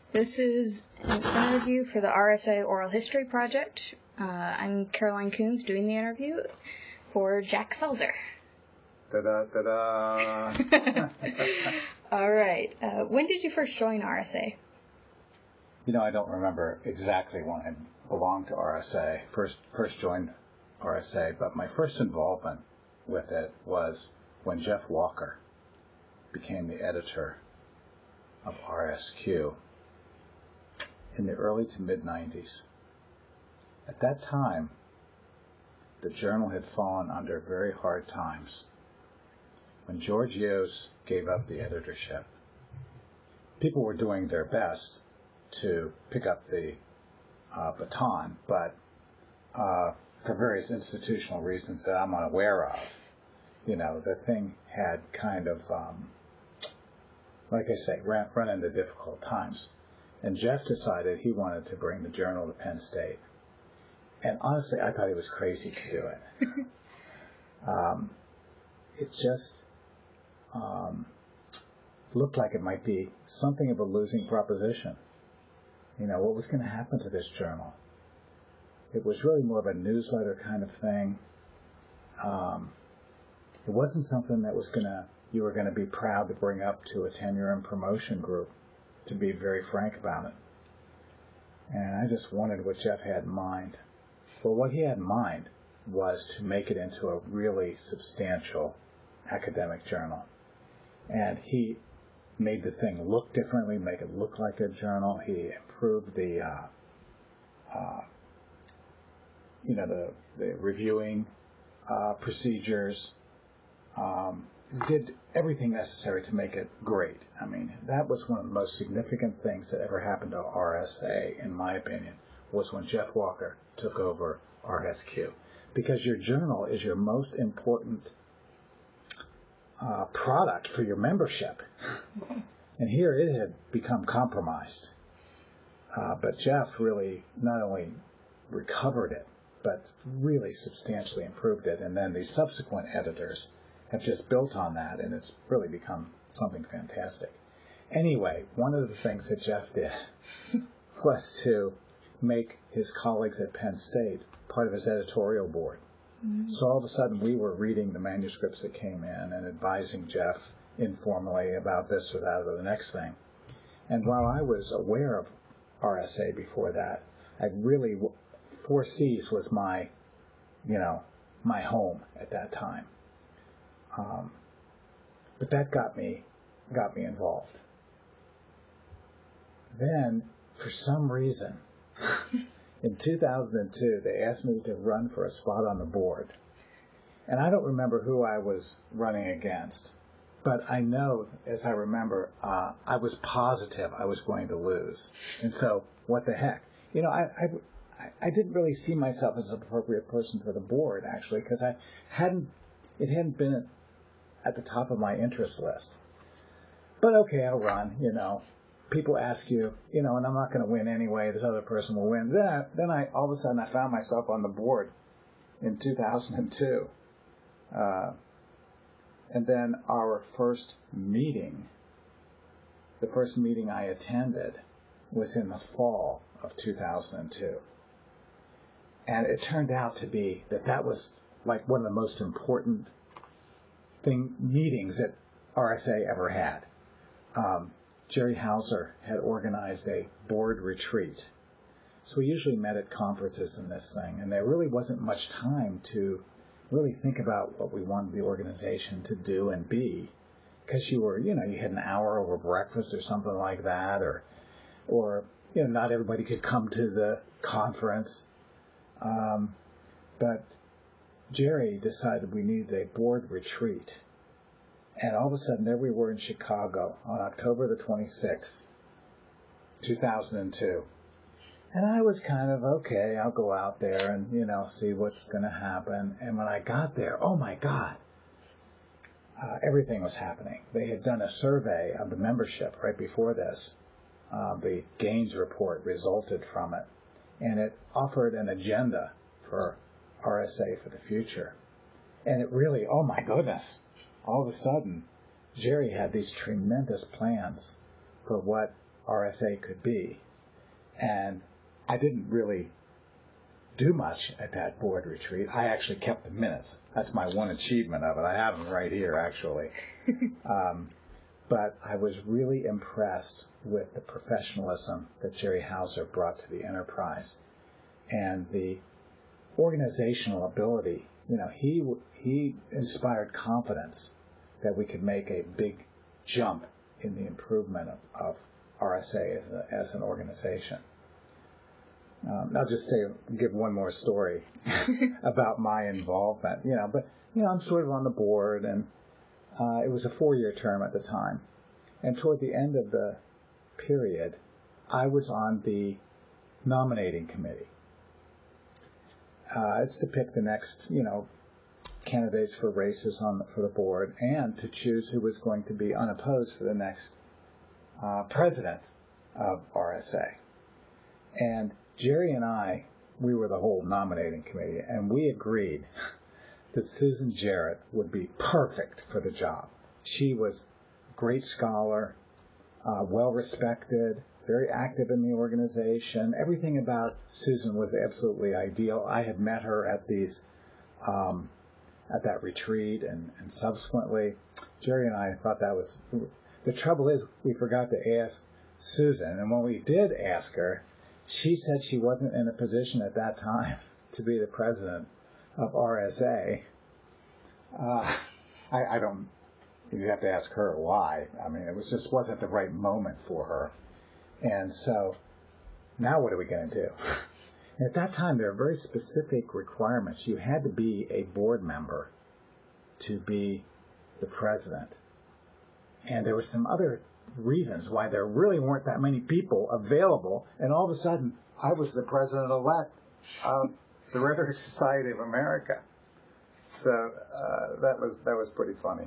This is an interview for the RSA Oral History Project. I'm Caroline Coons doing the interview for Jack Selzer. Ta-da, ta-da. All right. When did you first join RSA? You know, I don't remember exactly when I belonged to RSA, first joined RSA, but my first involvement with it was when Jeff Walker became the editor of RSQ in the early to mid-90s. At that time, the journal had fallen under very hard times. When George Yost gave up the editorship, people were doing their best to pick up the baton, but for various institutional reasons that I'm unaware of, you know, the thing had kind of, like I say, run into difficult times. And Jeff decided he wanted to bring the journal to Penn State. And honestly, I thought he was crazy to do it. It just looked like it might be something of a losing proposition. You know, what was going to happen to this journal? It was really more of a newsletter kind of thing. It wasn't something that you were going to be proud to bring up to a tenure and promotion group, to be very frank about it. And I just wondered what Jeff had in mind. Well, what he had in mind was to make it into a really substantial academic journal. And he made the thing look differently, make it look like a journal. He improved the reviewing procedures. Did everything necessary to make it great. I mean, that was one of the most significant things that ever happened to RSA, in my opinion, was when Jeff Walker took over RSQ. Because your journal is your most important product for your membership. And here it had become compromised. But Jeff really not only recovered it, but really substantially improved it. And then the subsequent editors have just built on that, and it's really become something fantastic. Anyway, one of the things that Jeff did was to make his colleagues at Penn State part of his editorial board. Mm-hmm. So all of a sudden we were reading the manuscripts that came in and advising Jeff informally about this or that or the next thing. And while I was aware of RSA before that, I really, Four Cs was my home at that time. But that got me involved. Then, for some reason, in 2002, they asked me to run for a spot on the board. And I don't remember who I was running against, but I know, as I remember, I was positive I was going to lose. And so, what the heck? You know, I didn't really see myself as an appropriate person for the board, actually, because it hadn't been at the top of my interest list. But okay, I'll run, you know. People ask you, you know, and I'm not going to win anyway, this other person will win. Then all of a sudden I found myself on the board in 2002. And then our first meeting, the first meeting I attended was in the fall of 2002. And it turned out to be that was like one of the most important meetings that RSA ever had. Jerry Hauser had organized a board retreat. So we usually met at conferences in this thing, and there really wasn't much time to really think about what we wanted the organization to do and be, because you had an hour over breakfast or something like that, or not everybody could come to the conference. But Jerry decided we needed a board retreat. And all of a sudden, there we were in Chicago on October the 26th, 2002. And I was kind of, okay, I'll go out there and, see what's going to happen. And when I got there, oh my God, everything was happening. They had done a survey of the membership right before this. The Gaines report resulted from it. And it offered an agenda for RSA for the future. And it really, oh my goodness, all of a sudden, Jerry had these tremendous plans for what RSA could be. And I didn't really do much at that board retreat. I actually kept the minutes. That's my one achievement of it. I have them right here, actually. But I was really impressed with the professionalism that Jerry Hauser brought to the enterprise and the organizational ability. You know, he inspired confidence that we could make a big jump in the improvement of RSA as an organization. I'll just give one more story about my involvement. But I'm sort of on the board, and it was a 4-year term at the time. And toward the end of the period, I was on the nominating committee. It's to pick the next, candidates for races for the board, and to choose who was going to be unopposed for the next president of RSA. And Jerry and I, we were the whole nominating committee, and we agreed that Susan Jarrett would be perfect for the job. She was a great scholar, well respected, very active in the organization. Everything about Susan was absolutely ideal. I had met her at that retreat and subsequently. Jerry and I thought that was... The trouble is, we forgot to ask Susan, and when we did ask her, she said she wasn't in a position at that time to be the president of RSA. I don't... You have to ask her why. I mean, it just wasn't the right moment for her. And so, now what are we going to do? And at that time, there were very specific requirements. You had to be a board member to be the president. And there were some other reasons why there really weren't that many people available. And all of a sudden, I was the president-elect of the Rhetoric Society of America. So that was pretty funny.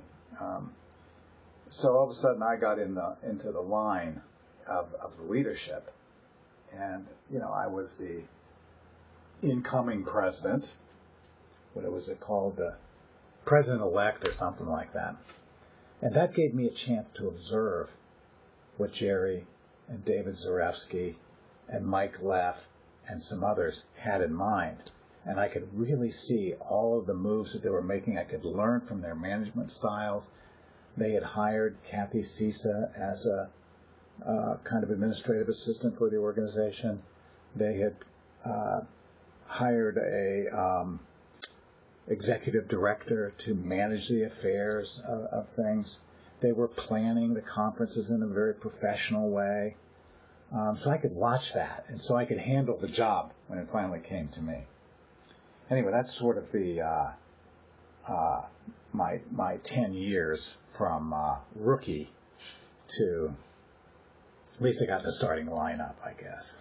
So all of a sudden, I got into the line of the leadership, and I was the incoming president. What was it called? The president-elect or something like that. And that gave me a chance to observe what Jerry and David Zarefsky and Mike Leff and some others had in mind. And I could really see all of the moves that they were making. I could learn from their management styles. They had hired Kathy Sisa as a kind of administrative assistant for the organization. They had hired a executive director to manage the affairs of things. They were planning the conferences in a very professional way. So I could watch that, and so I could handle the job when it finally came to me. Anyway, that's sort of the my 10 years from rookie to at least I got the starting lineup, I guess.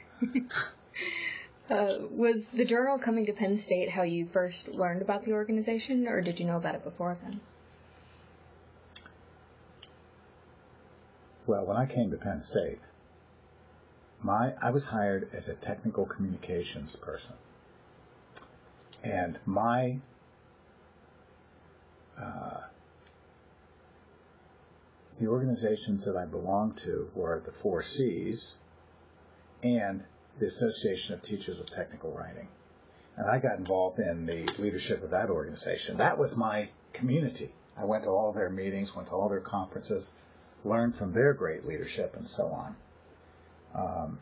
Was the Journal coming to Penn State how you first learned about the organization, or did you know about it before then? Well, when I came to Penn State, I was hired as a technical communications person. And the organizations that I belonged to were the 4 Cs and the Association of Teachers of Technical Writing. And I got involved in the leadership of that organization. That was my community. I went to all their meetings, went to all their conferences, learned from their great leadership and so on.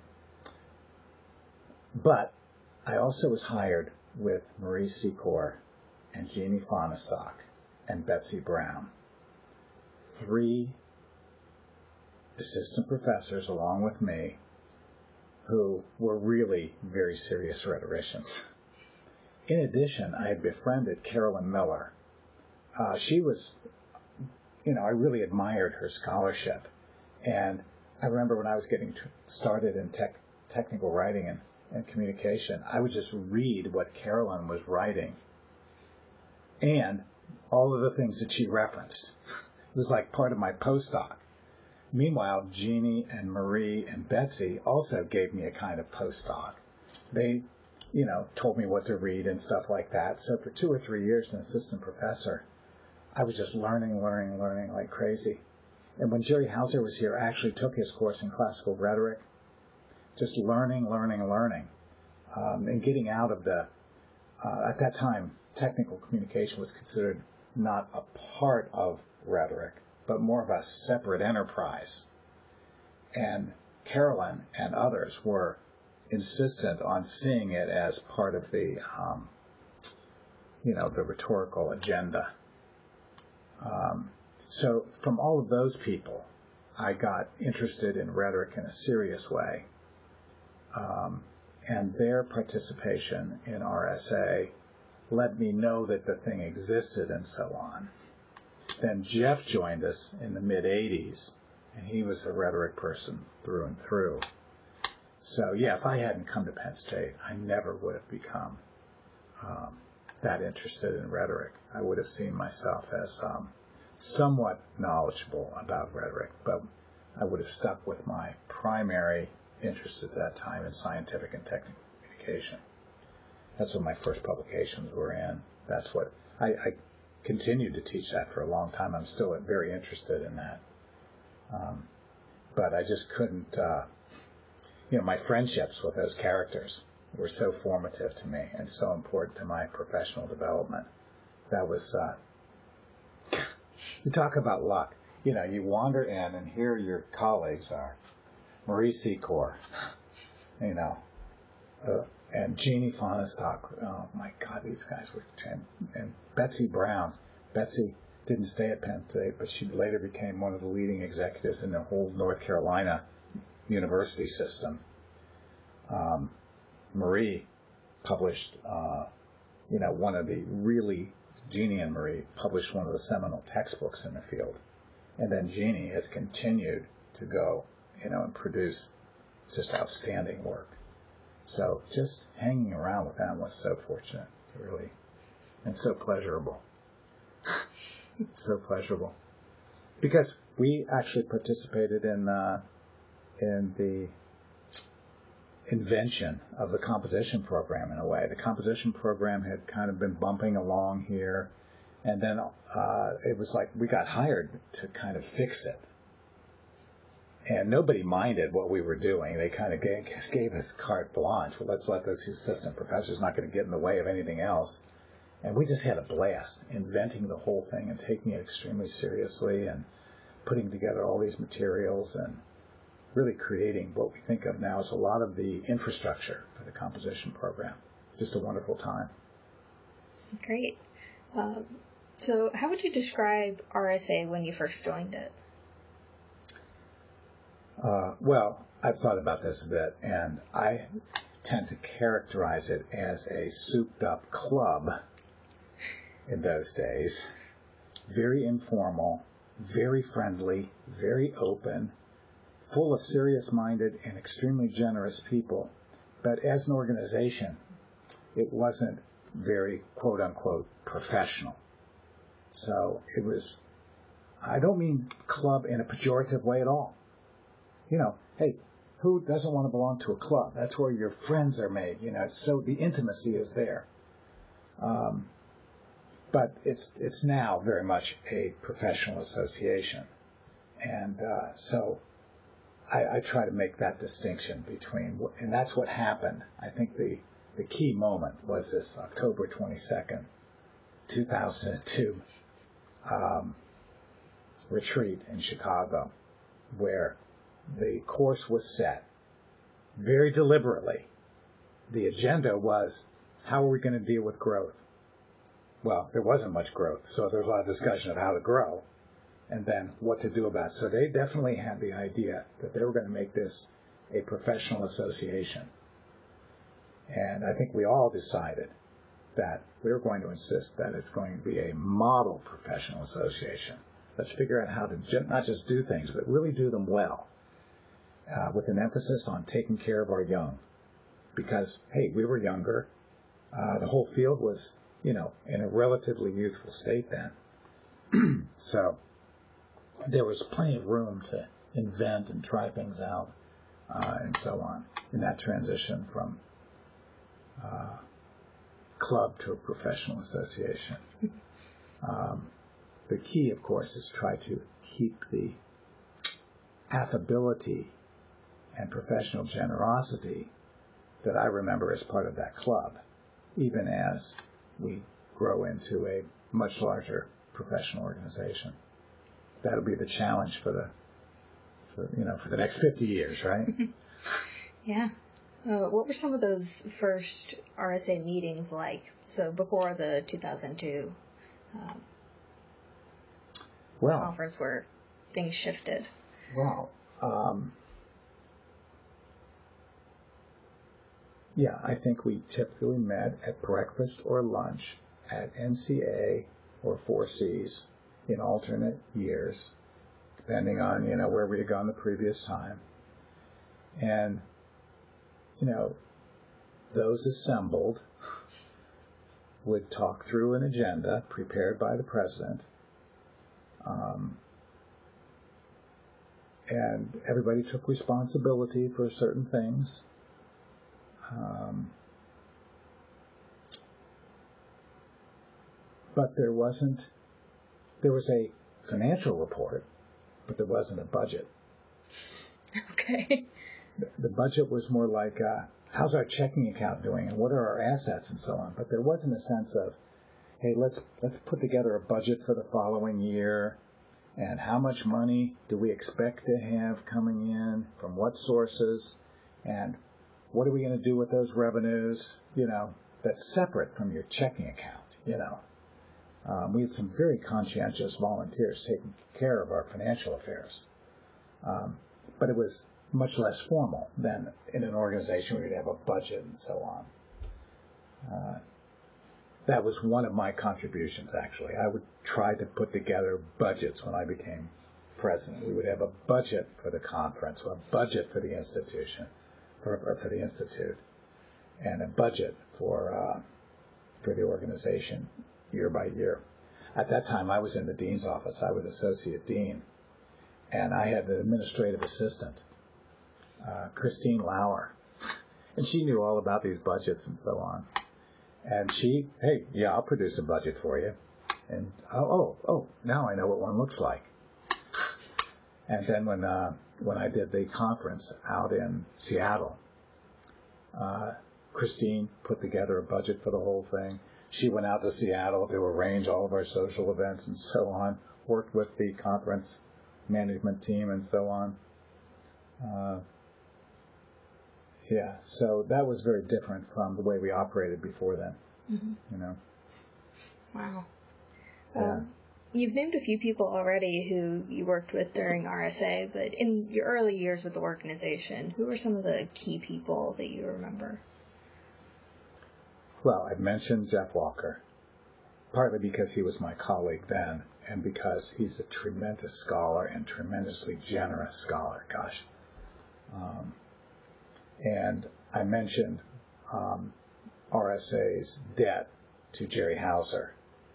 But I also was hired with Marie Secor and Jeannie Fonestock and Betsy Brown, 3 assistant professors along with me who were really very serious rhetoricians. In addition, I had befriended Carolyn Miller. She was, I really admired her scholarship. And I remember when I was getting started in technical writing and communication, I would just read what Carolyn was writing and all of the things that she referenced. It was like part of my postdoc. Meanwhile, Jeannie and Marie and Betsy also gave me a kind of postdoc. They, told me what to read and stuff like that. So for 2 or 3 years as an assistant professor, I was just learning like crazy. And when Jerry Hauser was here, I actually took his course in classical rhetoric, just learning, and getting out of the, at that time, technical communication was considered not a part of rhetoric, but more of a separate enterprise. And Carolyn and others were insistent on seeing it as part of the, the rhetorical agenda. So from all of those people, I got interested in rhetoric in a serious way. And their participation in RSA let me know that the thing existed and so on. Then Jeff joined us in the mid-'80s, and he was a rhetoric person through and through. So, yeah, if I hadn't come to Penn State, I never would have become that interested in rhetoric. I would have seen myself as somewhat knowledgeable about rhetoric, but I would have stuck with my primary interest at that time in scientific and technical communication. That's what my first publications were in. That's what I continued to teach that for a long time. I'm still very interested in that. But I just couldn't, my friendships with those characters were so formative to me and so important to my professional development. That was, you talk about luck. You wander in and here your colleagues are Marie Secor, and Jeannie Fonestock. Oh my God, these guys were, and Betsy Brown. Betsy didn't stay at Penn State, but she later became one of the leading executives in the whole North Carolina university system. Marie published, one of the really, Jeannie and Marie published one of the seminal textbooks in the field. And then Jeannie has continued to go, and produce just outstanding work. So just hanging around with them was so fortunate, really, and so pleasurable. So pleasurable. Because we actually participated in the invention of the composition program in a way. The composition program had kind of been bumping along here, and then it was like we got hired to kind of fix it. And nobody minded what we were doing. They kind of gave us carte blanche. Well, let's let this assistant professor's not going to get in the way of anything else. And we just had a blast inventing the whole thing and taking it extremely seriously and putting together all these materials and really creating what we think of now as a lot of the infrastructure for the composition program. Just a wonderful time. Great. So how would you describe RSA when you first joined it? Well, I've thought about this a bit, and I tend to characterize it as a souped-up club in those days. Very informal, very friendly, very open, full of serious-minded and extremely generous people. But as an organization, it wasn't very, quote-unquote, professional. So it was, I don't mean club in a pejorative way at all. Hey, who doesn't want to belong to a club? That's where your friends are made, so the intimacy is there. But it's now very much a professional association. And so I try to make that distinction between, and that's what happened. I think the key moment was this October 22nd, 2002 retreat in Chicago, where the course was set very deliberately. The agenda was, how are we going to deal with growth? Well, there wasn't much growth, so there was a lot of discussion of how to grow and then what to do about it. So they definitely had the idea that they were going to make this a professional association. And I think we all decided that we were going to insist that it's going to be a model professional association. Let's figure out how to not just do things, but really do them well. With an emphasis on taking care of our young. Because, hey, we were younger. The whole field was, in a relatively youthful state then. So there was plenty of room to invent and try things out and so on in that transition from club to a professional association. The key, of course, is try to keep the affability and professional generosity that I remember as part of that club, even as we grow into a much larger professional organization. That'll be the challenge for the next 50 years, right? Yeah. What were some of those first RSA meetings like? So before the 2002 conference where things shifted. Well, I think we typically met at breakfast or lunch at NCA or 4Cs in alternate years, depending on, where we had gone the previous time. And, those assembled would talk through an agenda prepared by the president. And everybody took responsibility for certain things. But there was a financial report, but there wasn't a budget. Okay. The budget was more like, how's our checking account doing and what are our assets and so on. But there wasn't a sense of, hey, let's put together a budget for the following year and how much money do we expect to have coming in from what sources and what are we going to do with those revenues, that's separate from your checking account, We had some very conscientious volunteers taking care of our financial affairs. But it was much less formal than in an organization where you'd have a budget and so on. That was one of my contributions, actually. I would try to put together budgets when I became president. We would have a budget for the conference, a budget for the institution, for the institute, and a budget for the organization year by year. At that time, I was in the dean's office. I was associate dean, and I had an administrative assistant, Christine Lauer, and she knew all about these budgets and so on. And I'll produce a budget for you. And now I know what one looks like. And then when I did the conference out in Seattle, Christine put together a budget for the whole thing. She went out to Seattle to arrange all of our social events and so on, worked with the conference management team and so on. So that was very different from the way we operated before then. Mm-hmm. Wow. You've named a few people already who you worked with during RSA, but in your early years with the organization, who were some of the key people that you remember? Well, I mentioned Jeff Walker, partly because he was my colleague then, and because he's a tremendous scholar and tremendously generous scholar. Gosh. And I mentioned RSA's debt to Jerry Hauser.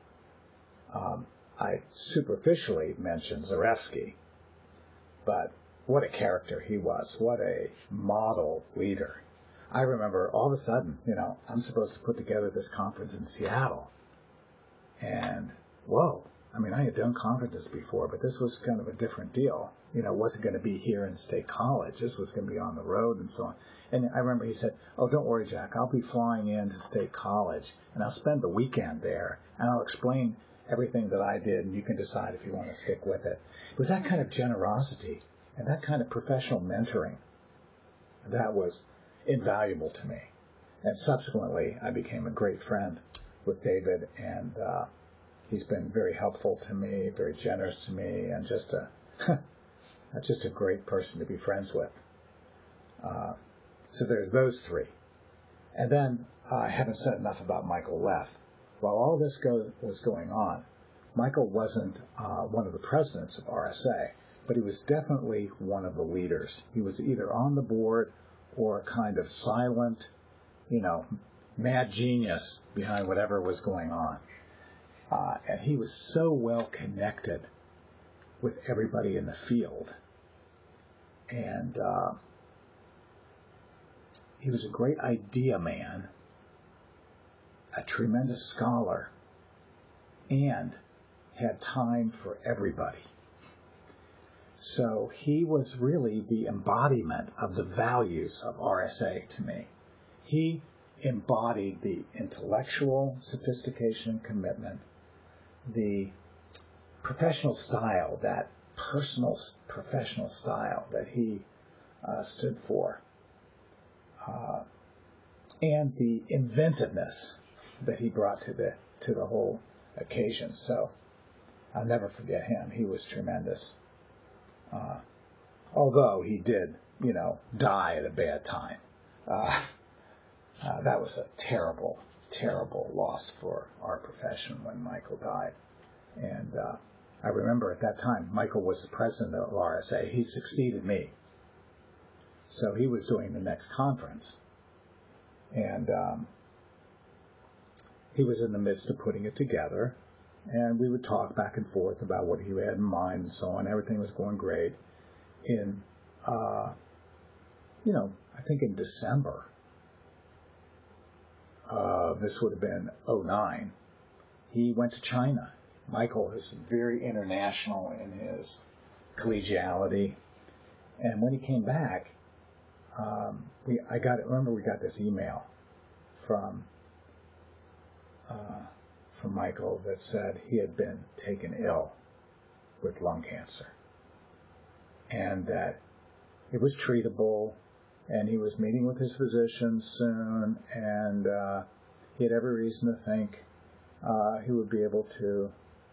I superficially mentioned Zarefsky, but what a character he was. What a model leader. I remember all of a sudden, I'm supposed to put together this conference in Seattle. And, whoa, I had done conferences before, but this was kind of a different deal. It wasn't going to be here in State College. This was going to be on the road and so on. And I remember he said, oh, don't worry, Jack. I'll be flying into State College, and I'll spend the weekend there, and I'll explain everything that I did, and you can decide if you want to stick with it. It was that kind of generosity and that kind of professional mentoring that was invaluable to me. And subsequently, I became a great friend with David, and he's been very helpful to me, very generous to me, and just a great person to be friends with. So there's those three. And then I haven't said enough about Michael Leff. While all this was going on, Michael wasn't one of the presidents of RSA, but he was definitely one of the leaders. He was either on the board or a kind of silent, mad genius behind whatever was going on. And he was so well connected with everybody in the field. And he was a great idea man, a tremendous scholar, and had time for everybody. So he was really the embodiment of the values of RSA to me. He embodied the intellectual sophistication and commitment, the professional style, that personal professional style that he stood for, and the inventiveness that he brought to the whole occasion. So I'll never forget him. He was tremendous. Although he did, die at a bad time. That was a terrible, terrible loss for our profession when Michael died. And I remember at that time, Michael was the president of RSA. He succeeded me. So he was doing the next conference. And he was in the midst of putting it together. And we would talk back and forth about what he had in mind and so on. Everything was going great. In, I think in December, this would have been 2009, he went to China. Michael is very international in his collegiality. And when he came back, we got this email from Michael that said he had been taken ill with lung cancer, and that it was treatable, and he was meeting with his physician soon, and he had every reason to think he would be able to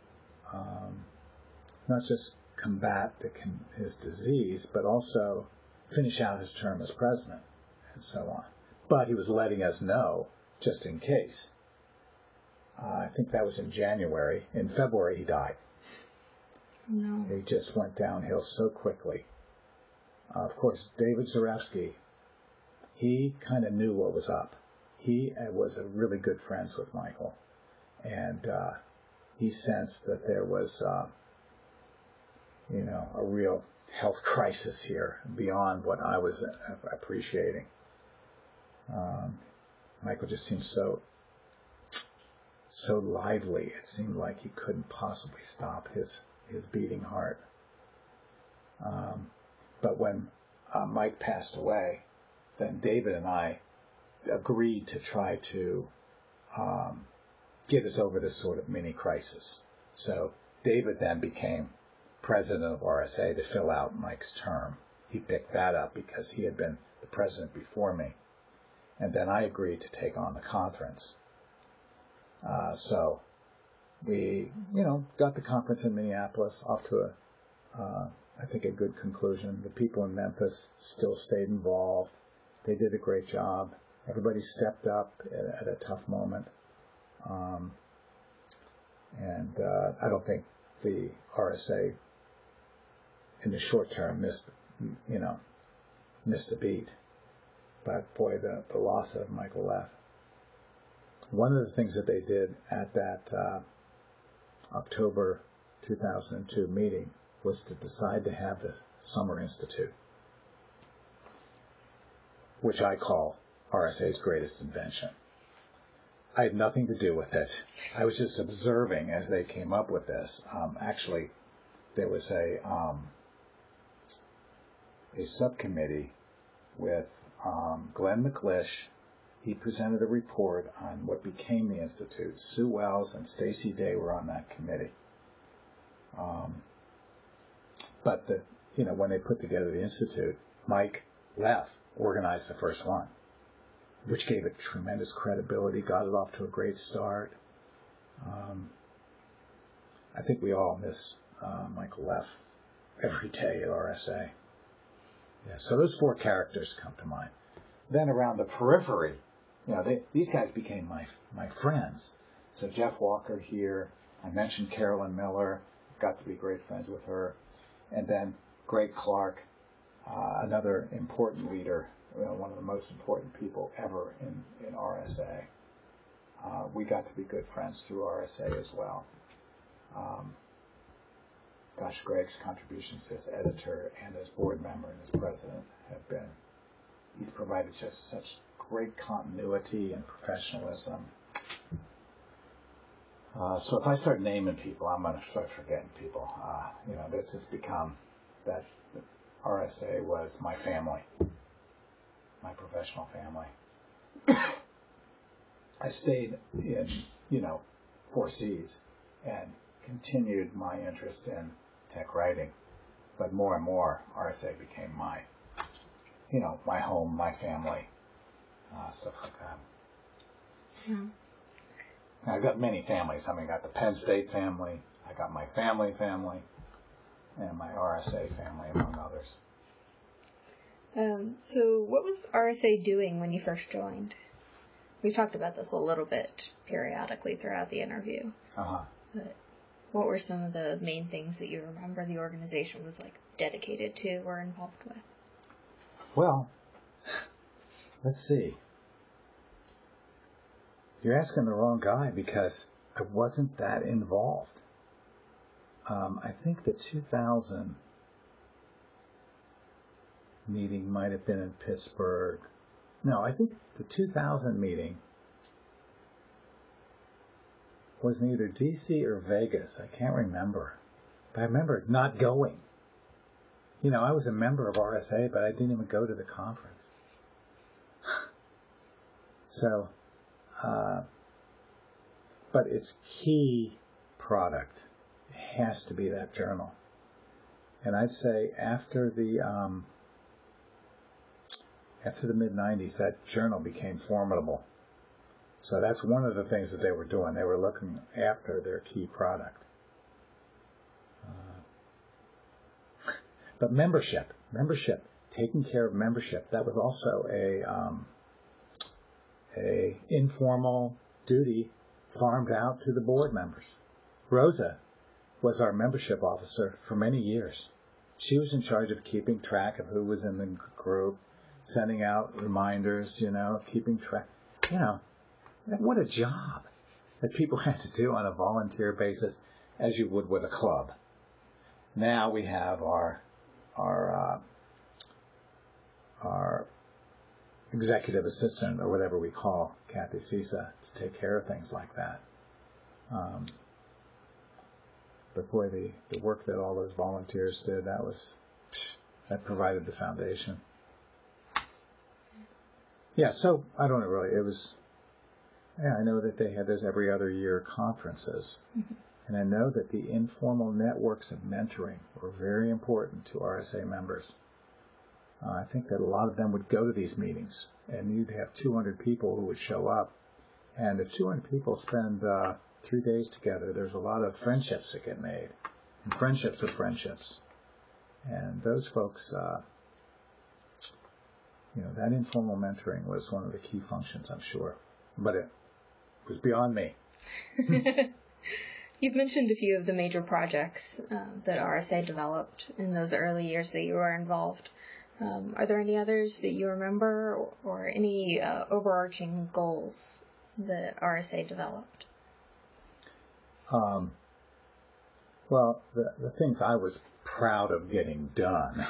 not just combat his disease, but also finish out his term as president, and so on. But he was letting us know, just in case. I think that was in January. In February, he died. No. He just went downhill so quickly. Of course, David Zarefsky, he kind of knew what was up. He was really good friends with Michael. And he sensed that there was, a real health crisis here beyond what I was appreciating. Michael just seemed so lively. It seemed like he couldn't possibly stop his beating heart. But when Mike passed away, then David and I agreed to try to get us over this sort of mini crisis. So David then became president of RSA to fill out Mike's term. He picked that up because he had been the president before me. And then I agreed to take on the conference. So we, got the conference in Minneapolis off to I think a good conclusion. The people in Memphis still stayed involved. They did a great job. Everybody stepped up at a tough moment. And I don't think the RSA in the short term missed a beat. But boy, the loss of Michael Leff. One of the things that they did at that October 2002 meeting was to decide to have the Summer Institute, which I call RSA's greatest invention. I had nothing to do with it. I was just observing as they came up with this. Actually, there was a subcommittee with Glenn McClish. He presented a report on what became the Institute. Sue Wells and Stacy Day were on that committee. But when they put together the Institute, Mike Leff organized the first one, which gave it tremendous credibility, got it off to a great start. I think we all miss Michael Leff every day at RSA. Yeah, so those four characters come to mind. Then around the periphery, these guys became my friends. So Jeff Walker here, I mentioned Carolyn Miller, got to be great friends with her. And then Greg Clark, another important leader, one of the most important people ever in RSA. We got to be good friends through RSA as well. Greg's contributions as editor and as board member and as president he's provided just such great continuity and professionalism. So if I start naming people, I'm going to start forgetting people. This has become that RSA was my family, my professional family. I stayed in, 4Cs and continued my interest in tech writing, but more and more RSA became my home, my family, stuff like that. Yeah. I've got many families. I got the Penn State family, I got my family, and my RSA family, among others. So what was RSA doing when you first joined? We talked about this a little bit periodically throughout the interview. Uh-huh. But what were some of the main things that you remember the organization was dedicated to or involved with? Well, let's see. You're asking the wrong guy because I wasn't that involved. I think the 2000 meeting might have been in Pittsburgh. No, I think the 2000 meeting was in either D.C. or Vegas. I can't remember. But I remember not going. I was a member of RSA, but I didn't even go to the conference. So, but its key product has to be that journal. And I'd say after the mid-90s, that journal became formidable. So that's one of the things that they were doing. They were looking after their key product. But membership, taking care of membership, that was also a informal duty farmed out to the board members. Rosa was our membership officer for many years. She was in charge of keeping track of who was in the group, sending out reminders, keeping track. What a job that people had to do on a volunteer basis, as you would with a club. Now we have our executive assistant, or whatever we call Kathy Sisa, to take care of things like that. But boy, the work that all those volunteers did, that provided the foundation. Yeah, so I don't know really. I know that they had those every other year conferences. Mm-hmm. And I know that the informal networks of mentoring were very important to RSA members. I think that a lot of them would go to these meetings, and you'd have 200 people who would show up. And if 200 people spend 3 days together, there's a lot of friendships that get made, and friendships are friendships. And those folks, that informal mentoring was one of the key functions, I'm sure. But it was beyond me. You've mentioned a few of the major projects that RSA developed in those early years that you were involved. Are there any others that you remember, or any overarching goals that RSA developed? Well, the things I was proud of getting done.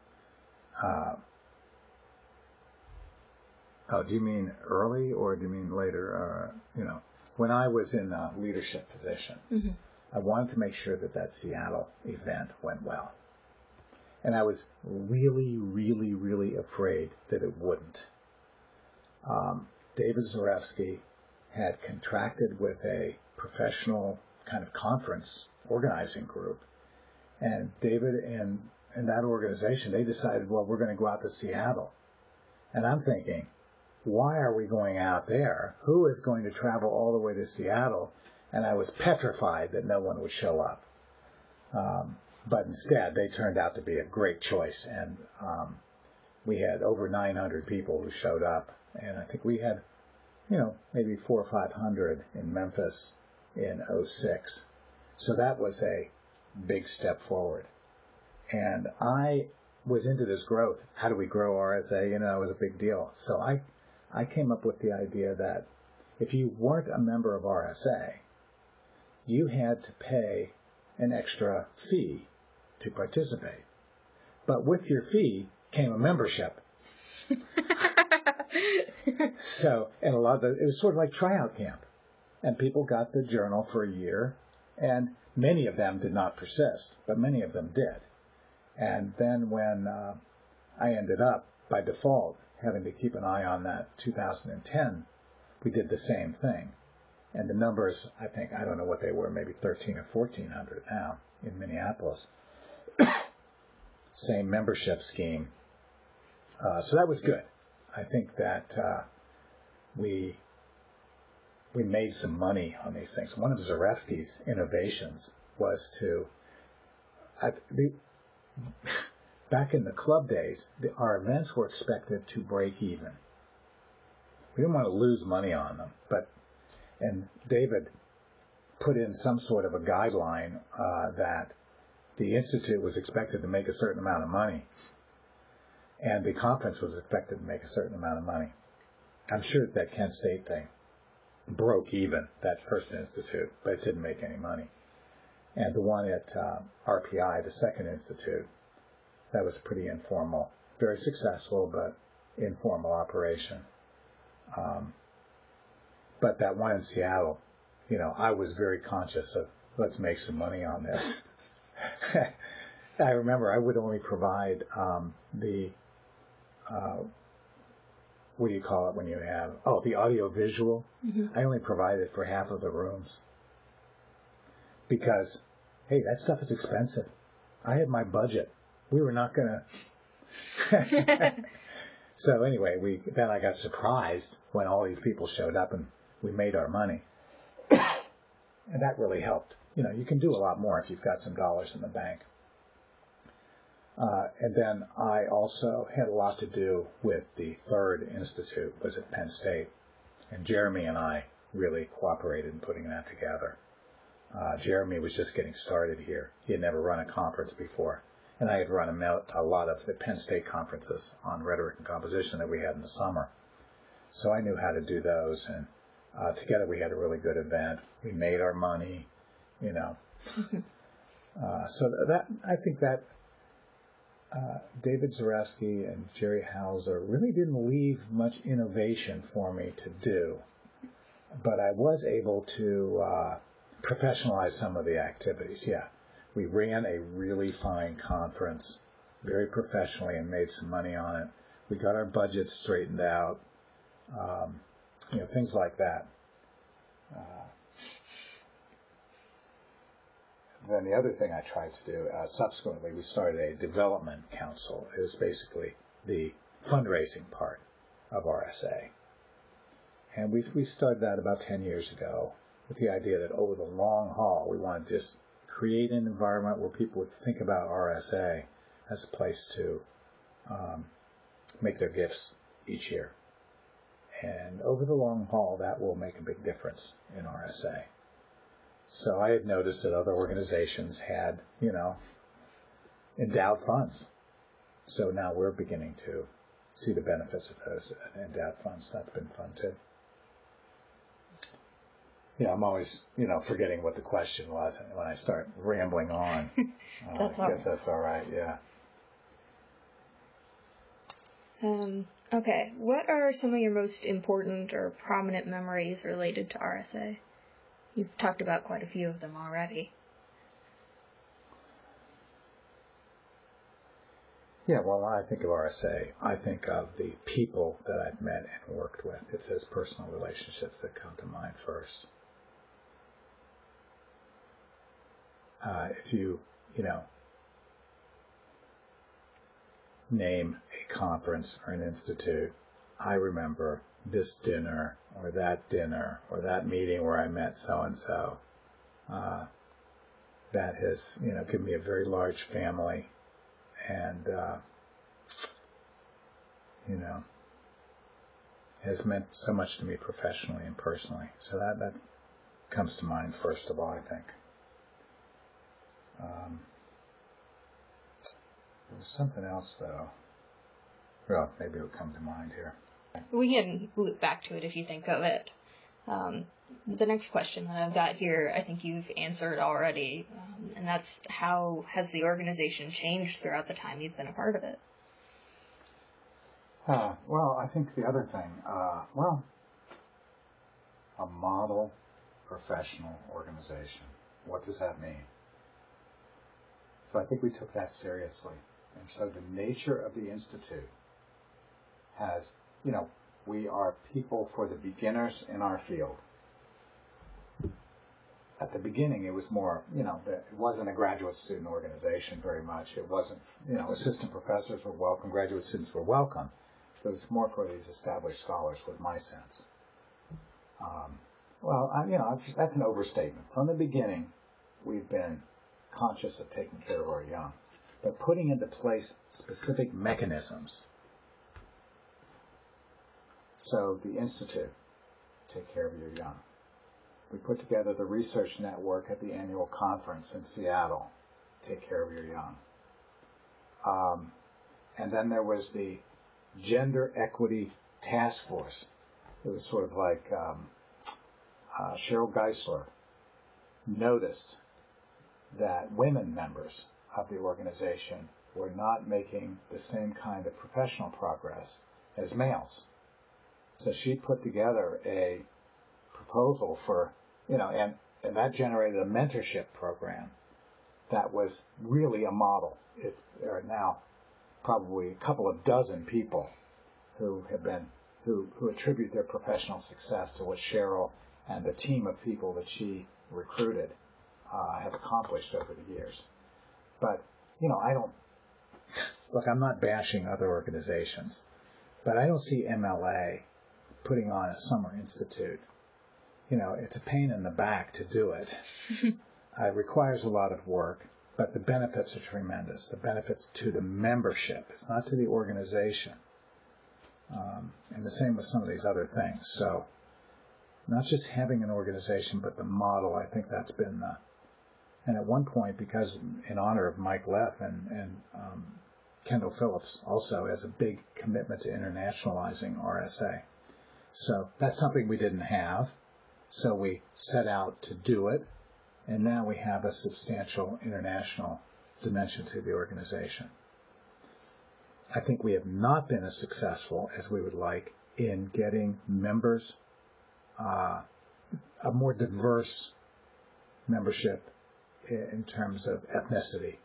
Do you mean early or do you mean later? When I was in a leadership position, mm-hmm. I wanted to make sure that Seattle event went well. And I was really, really, really afraid that it wouldn't. David Zarefsky had contracted with a professional kind of conference organizing group. And David and that organization, they decided, well, we're going to go out to Seattle. And I'm thinking, why are we going out there? Who is going to travel all the way to Seattle? And I was petrified that no one would show up. But instead, they turned out to be a great choice. And we had over 900 people who showed up. And I think we had, maybe 400 or 500 in Memphis in 2006. So that was a big step forward. And I was into this growth. How do we grow RSA? It was a big deal. So I came up with the idea that if you weren't a member of RSA, you had to pay an extra fee to participate. But with your fee came a membership. So, and it was sort of like tryout camp. And people got the journal for a year, and many of them did not persist, but many of them did. And then when I ended up, by default, having to keep an eye on that 2010, we did the same thing. And the numbers, I don't know what they were, maybe 1,300 or 1,400 now in Minneapolis. Same membership scheme. So that was good. I think that we made some money on these things. One of Zarefsky's innovations was back in the club days, our events were expected to break even. We didn't want to lose money on them, and David put in some sort of a guideline that the Institute was expected to make a certain amount of money, and the conference was expected to make a certain amount of money. I'm sure that Kent State thing broke even, that first institute, but it didn't make any money. And the one at RPI, the second institute, that was pretty informal, very successful, but informal operation. But that one in Seattle, I was very conscious of, let's make some money on this. I remember I would only provide what do you call it when you have, the audio visual. Mm-hmm. I only provided for half of the rooms. Because, hey, that stuff is expensive. I had my budget. We were not going to. So anyway, then I got surprised when all these people showed up and we made our money. And that really helped. You can do a lot more if you've got some dollars in the bank. And then I also had a lot to do with the third institute, was at Penn State. And Jeremy and I really cooperated in putting that together. Jeremy was just getting started here. He had never run a conference before. And I had run a lot of the Penn State conferences on rhetoric and composition that we had in the summer. So I knew how to do those. And together we had a really good event. We made our money, So I think that David Zarefsky and Jerry Hauser really didn't leave much innovation for me to do. But I was able to professionalize some of the activities, yeah. We ran a really fine conference very professionally and made some money on it. We got our budget straightened out, things like that. Then the other thing I tried to do, subsequently, we started a development council. It was basically the fundraising part of RSA. And we started that about 10 years ago with the idea that over the long haul, we wanted to just create an environment where people would think about RSA as a place to make their gifts each year. And over the long haul, that will make a big difference in RSA. So I had noticed that other organizations had, endowed funds. So now we're beginning to see the benefits of those endowed funds. That's been fun too. Yeah, I'm always, forgetting what the question was when I start rambling on. I guess that's all right, yeah. Okay, what are some of your most important or prominent memories related to RSA? You've talked about quite a few of them already. Yeah, well, when I think of RSA, I think of the people that I've met and worked with. It's those personal relationships that come to mind first. If you, name a conference or an institute, I remember this dinner or that meeting where I met so-and-so. That has, given me a very large family and, has meant so much to me professionally and personally. So that comes to mind first of all, I think. There was something else, though. Well, maybe it'll come to mind here. We can loop back to it if you think of it. The next question that I've got here, I think you've answered already, and that's how has the organization changed throughout the time you've been a part of it? Well, I think the other thing, a model professional organization. What does that mean? So I think we took that seriously. And so the nature of the Institute has, we are people for the beginners in our field. At the beginning, it was more, it wasn't a graduate student organization very much. It wasn't, assistant professors were welcome, graduate students were welcome. It was more for these established scholars, was my sense. That's an overstatement. From the beginning, we've been conscious of taking care of our young, but putting into place specific mechanisms. So the Institute, take care of your young. We put together the research network at the annual conference in Seattle, take care of your young. And then there was the Gender Equity Task Force. It was sort of like Cheryl Geisler noticed that women members of the organization were not making the same kind of professional progress as males. So she put together a proposal for, and that generated a mentorship program that was really a model. There are now probably a couple of dozen people who attribute their professional success to what Cheryl and the team of people that she recruited have accomplished over the years. But, I'm not bashing other organizations, but I don't see MLA putting on a summer institute. It's a pain in the back to do it. It requires a lot of work, but the benefits are tremendous. The benefits to the membership. It's not to the organization. And the same with some of these other things. So not just having an organization, but the model, I think that's been the... And at one point, because in honor of Mike Leff and Kendall Phillips also has a big commitment to internationalizing RSA. So that's something we didn't have. So we set out to do it, and now we have a substantial international dimension to the organization. I think we have not been as successful as we would like in getting members, a more diverse membership in terms of ethnicity.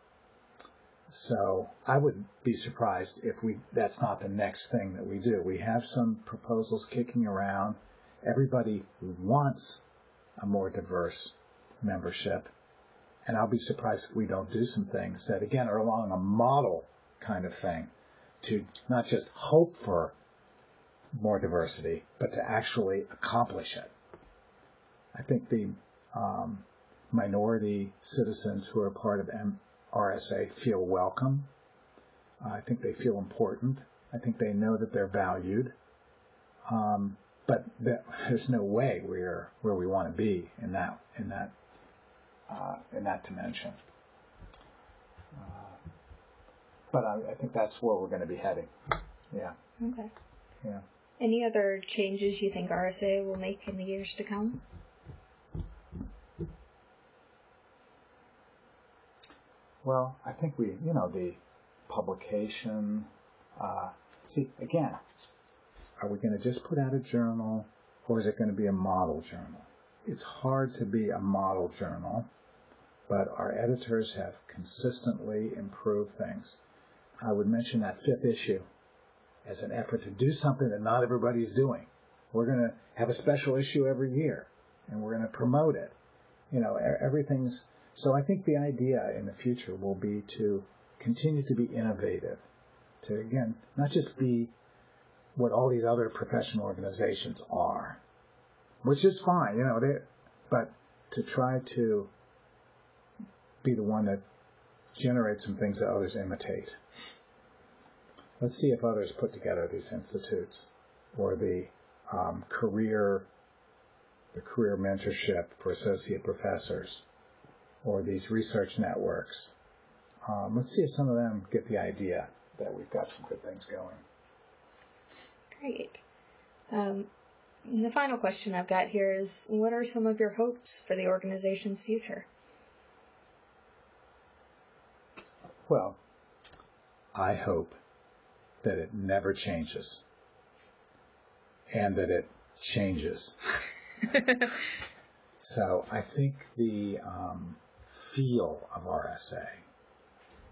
So I wouldn't be surprised if that's not the next thing that we do. We have some proposals kicking around. Everybody wants a more diverse membership. And I'll be surprised if we don't do some things that, again, are along a model kind of thing to not just hope for more diversity, but to actually accomplish it. I think the minority citizens who are part of RSA feel welcome. I think they feel important. I think they know that they're valued. But there's no way we're where we want to be in that dimension. But I think that's where we're going to be heading. Yeah. Okay. Yeah. Any other changes you think RSA will make in the years to come? Well, I think the publication. See, again, are we going to just put out a journal, or is it going to be a model journal? It's hard to be a model journal, but our editors have consistently improved things. I would mention that 5th issue as an effort to do something that not everybody's doing. We're going to have a special issue every year, and we're going to promote it. Everything's... So I think the idea in the future will be to continue to be innovative, to, again, not just be what all these other professional organizations are, which is fine, but to try to be the one that generates some things that others imitate. Let's see if others put together these institutes, or the career mentorship for associate professors, or these research networks. Let's see if some of them get the idea that we've got some good things going. Great. The final question I've got here is, what are some of your hopes for the organization's future? Well, I hope that it never changes, and that it changes. So I think the feel of RSA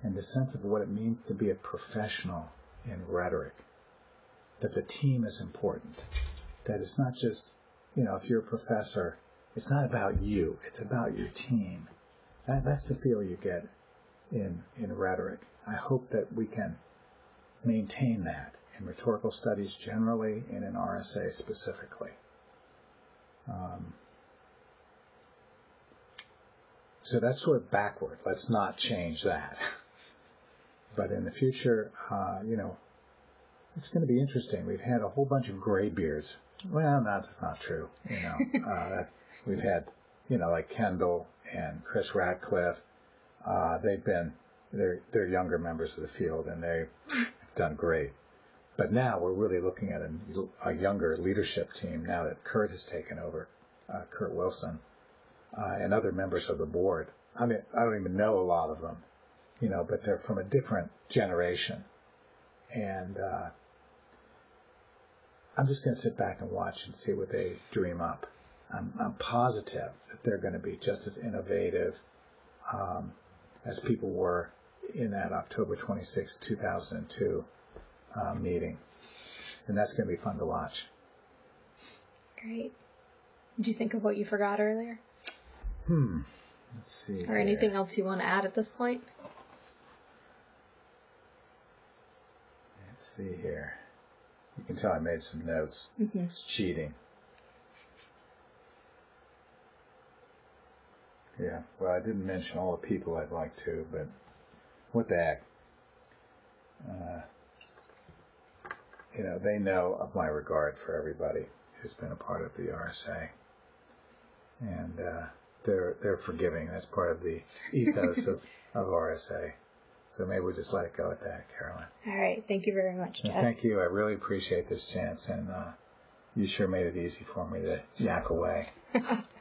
and the sense of what it means to be a professional in rhetoric, that the team is important, that it's not just, if you're a professor, it's not about you, it's about your team. That's the feel you get in rhetoric. I hope that we can maintain that in rhetorical studies generally and in RSA specifically. So that's sort of backward. Let's not change that. But in the future, it's going to be interesting. We've had a whole bunch of graybeards. Well, that's not true. We've had, like Kendall and Chris Radcliffe. They're younger members of the field, and they have done great. But now we're really looking at a younger leadership team now that Kurt has taken over, Kurt Wilson, and other members of the board. I mean, I don't even know a lot of them, but they're from a different generation. And I'm just going to sit back and watch and see what they dream up. I'm positive that they're going to be just as innovative as people were in that October 26, 2002 meeting. And that's going to be fun to watch. Great. Did you think of what you forgot earlier? Let's see. Or anything else you want to add at this point? Let's see here. You can tell I made some notes. Mm-hmm. It's cheating. Yeah, well, I didn't mention all the people I'd like to, but what the heck? They know of my regard for everybody who's been a part of the RSA. And they're forgiving. That's part of the ethos of RSA. So maybe we'll just let it go at that, Carolyn. All right. Thank you very much, Jeff. Thank you. I really appreciate this chance, and you sure made it easy for me to yak away.